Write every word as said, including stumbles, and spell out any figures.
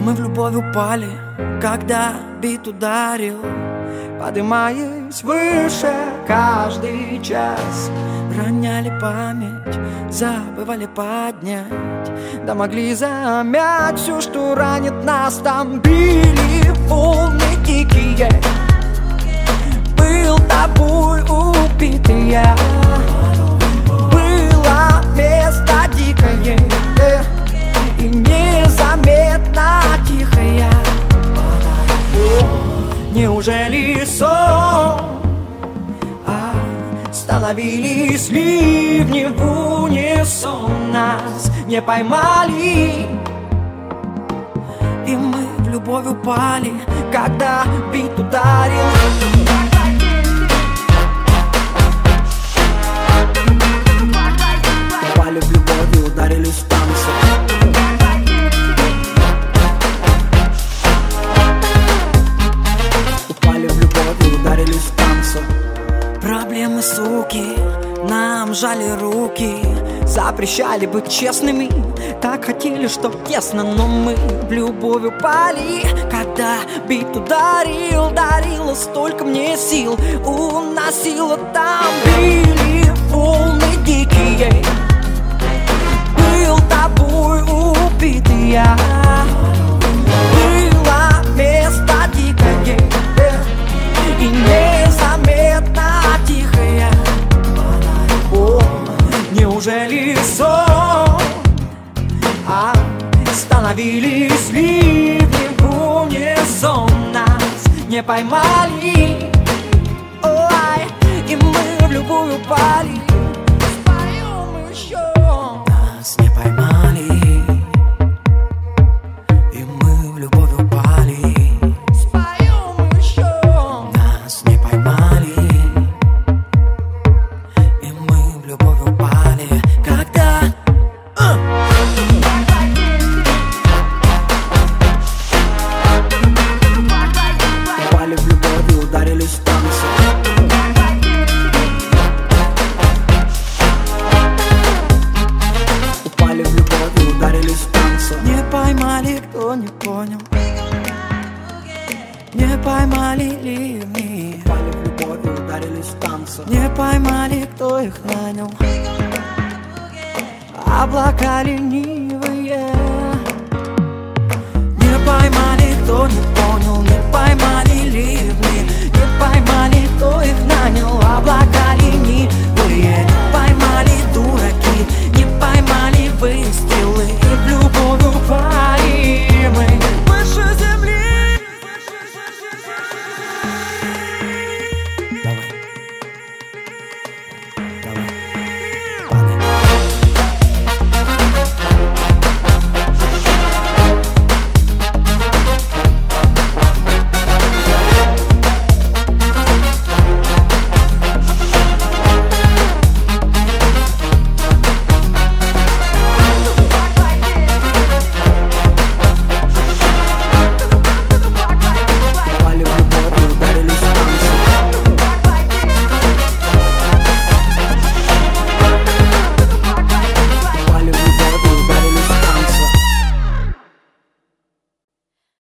мы в любовь упали, когда бит ударил, подымаясь выше каждый час. Роняли память, забывали поднять, да могли замять все, что ранит нас. Там били волны дикие, был тобой убитый я. Было место дикое и незаметно тихое. Неужели сон? Становились ливни в унисон, нас не поймали, и мы в любовь упали, когда бит ударил. Упали в любовь и ударили с танца. Упали в любовь и ударили с танца. Проблемы, суки, нам жали руки, запрещали быть честными, так хотели, чтоб тесно, но мы в любовь упали, когда бит ударил, дарило столько мне сил, уносило. Там били волны дикие, был тобой убитый я. Было место дикое и незаметно тихая. О, неужели сон? А становились ливни в унисон, нас не поймали. Ой, и мы в любовь упали. Споем еще. Нас не поймали, и мы в любовь упали. Споем еще. Нас не поймали, и мы в любовь упали. Когда uh! упали в любовь и ударились в танцы. Упали в любовь и ударились в танцы. Не поймали, кто не понял, не поймали ливни. Упали в любовь и ударились в танцы. Не поймали, кто их нанял. Облака линии.